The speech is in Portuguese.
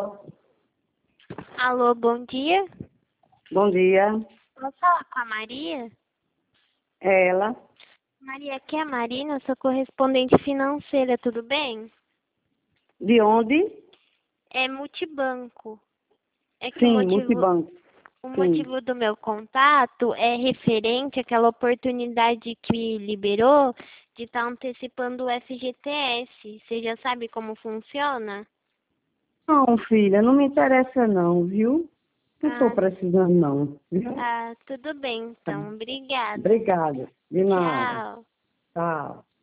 Alô, bom dia. Bom dia. Posso falar com a Maria? É ela? Maria, aqui é a Marina, eu sou correspondente financeira, tudo bem? De onde? É multibanco. É que o Sim, motivo, multibanco. o Sim. motivo do meu contato é referente àquela oportunidade que liberou de estar antecipando o FGTS. Você já sabe como funciona? Não, filha, não me interessa não, viu? Não estou Ah, precisando não, viu? tudo bem, Tá. então. Obrigada. Obrigada. De nada. Tchau. Tchau.